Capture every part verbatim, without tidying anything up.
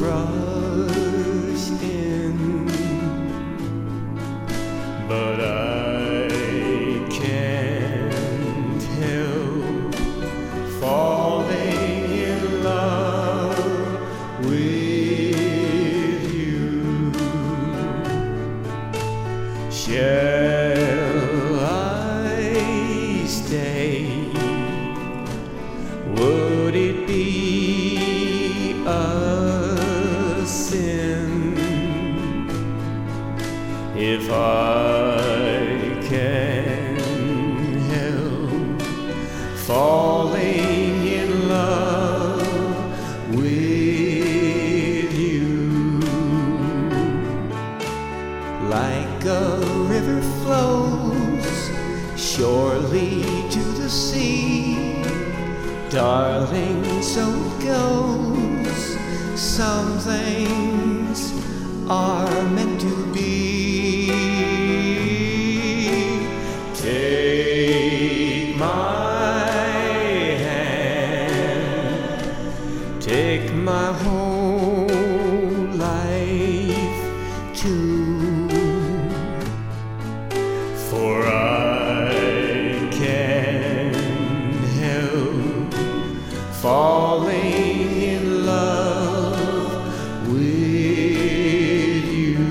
rush in, but I can't help falling in love with you. Shall I stay? Would it be a sin if I can help falling in love with you? Like a river flows surely to the sea, darling, so it goes. Some things are meant to be. Take my hand, take my whole life too, for I can't help falling in love with you.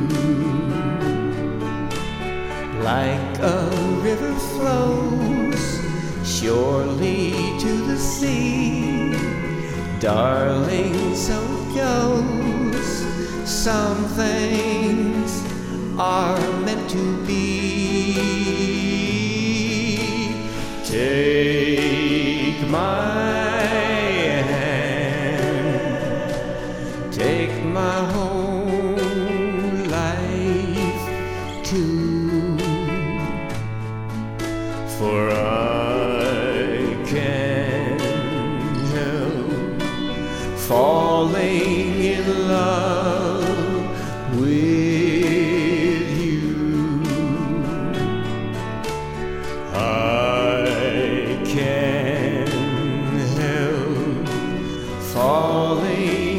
Like a river flows surely to the sea, darling, so it goes. Some things are meant to be. Take my hand, take my whole life too, for I can't help falling in love with you. I can't help falling